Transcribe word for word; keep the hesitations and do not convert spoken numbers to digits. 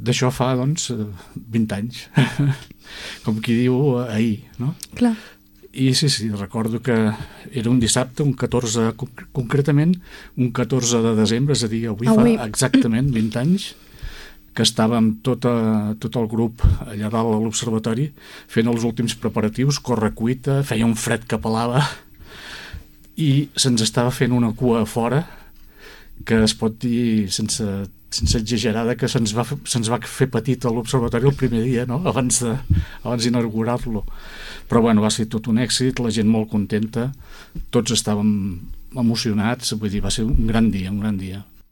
d'això fa, doncs, vint anys. Com qui diu, ahir, no? Clar. I sí, sí, recordo que era un dissabte, un catorze, concretament, un catorze de desembre, és a dir, avui, avui. fa exactament vint anys, que estàvem tot, a, tot el grup allà dalt a l'observatori fent els últims preparatius, corre-cuita, feia un fred que pelava i se'ns estava fent una cua a fora que es pot dir sense, sense exagerar que se'ns va, se'ns va fer petit a l'observatori el primer dia, no? abans de, abans d'inaugurar-lo. Però bueno, va ser tot un èxit, la gent molt contenta, tots estàvem emocionats, vull dir, va ser un gran dia, un gran dia.